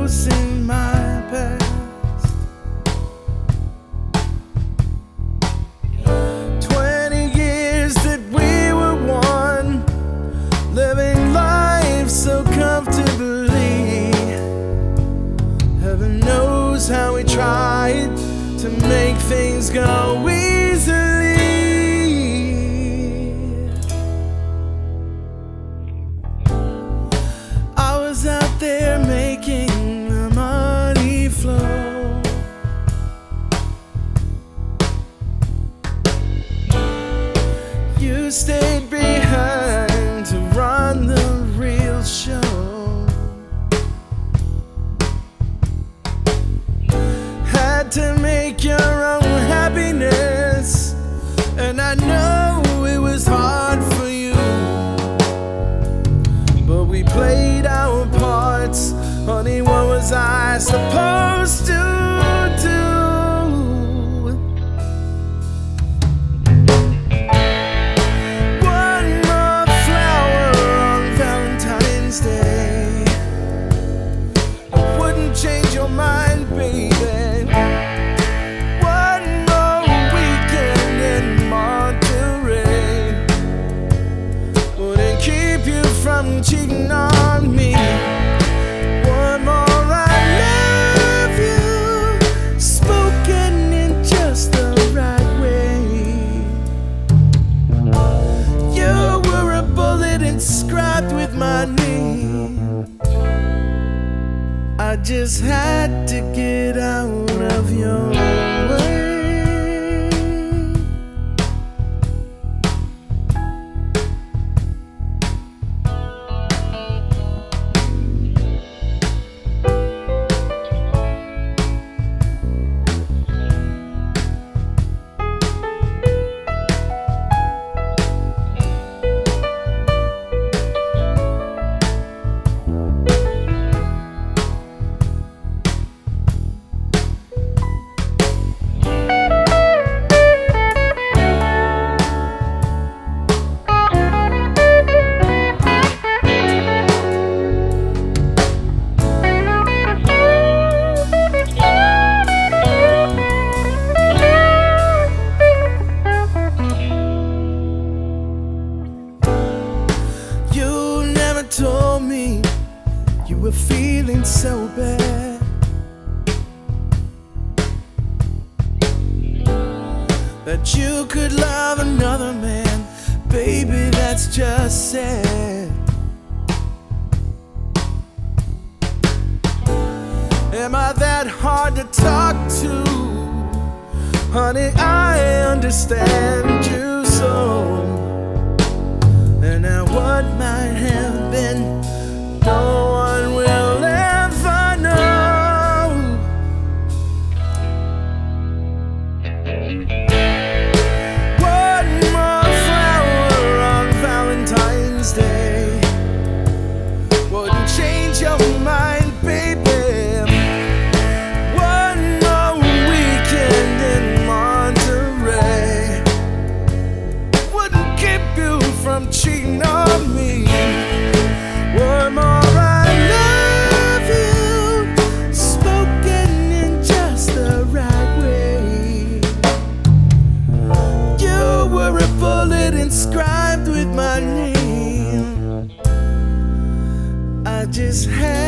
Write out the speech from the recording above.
shadows in my past. 20 years that we were one, living life so comfortably. Heaven knows how we tried to make things go easily. I was out there making the money flow. You stayed behind to run the real show. Had to make your own happiness, and I know it was hard for you, but we played our parts. Honey, what was I supposed to do? One more flower on Valentine's Day. I wouldn't change your mind, baby. From cheating on me. One more I love you, spoken in just the right way. You were a bullet inscribed with my name. I just had to get out of your way. Told me you were feeling so bad, that you could love another man. Baby, that's just sad. Am I that hard to talk to? Honey, I understand you so. And now what might have been, no one will ever know. One more flower on Valentine's Day wouldn't change your mind, baby. One more weekend in Monterey wouldn't keep you from cheating on me. One more I love you, spoken in just the right way. You were a bullet inscribed with my name. I just had